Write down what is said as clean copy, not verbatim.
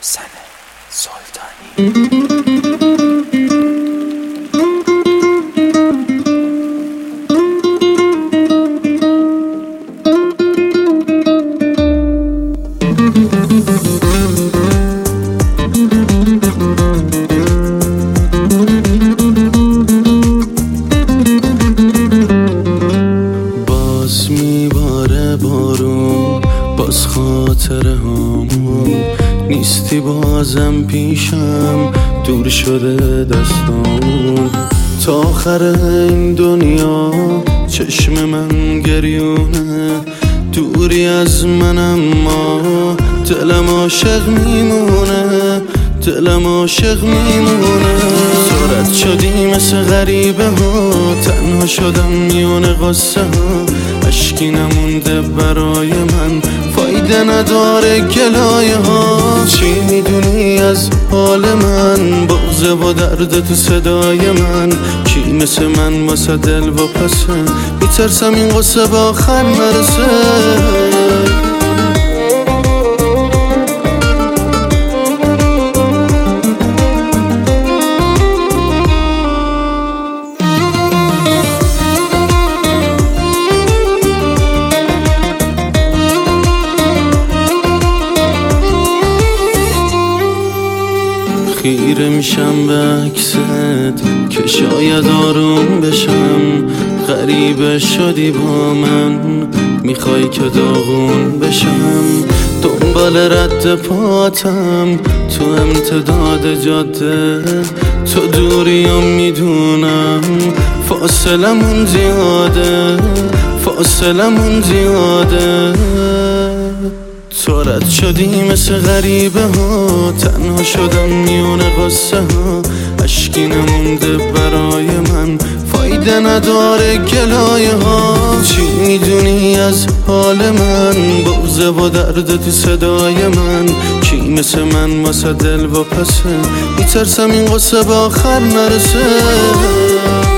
سوسن سلطانی. باز میباره بارون، باز خاطره هامون نیستی، بازم پیشم دور شده دستامون. تا آخر این دنیا چشم من گریونه، دوری از من اما دلم عاشق میمونه، دلم عاشق میمونه. صورت شدی مثل غریبه ها، تنها شدم میونه قصه ها، عشقی نمونده برای من، فایده نداره گلایه ها. چی میدونی از حال من، بغضه و درد تو صدای من، کی مثل من واسه دل و پسه، میترسم این قصه به آخر نرسه. خیره میشم به عکست که شاید آروم بشم، غریبه شدی با من، میخوای که داغون بشم. دنبال رد پاتم تو امتداد جاده، تو دوریم میدونم، فاصلمون زیاده، فاصلمون زیاده. تو رد شدی مثل غریبه ها، تنها شدم میونه قصه ها، عشقی نمونده برای من، فایده نداره گلایه ها. چی میدونی از حال من، بغضه و درد تو صدای من، کی مثل من واسه دل و پسه، میترسم این قصه به آخر نرسه.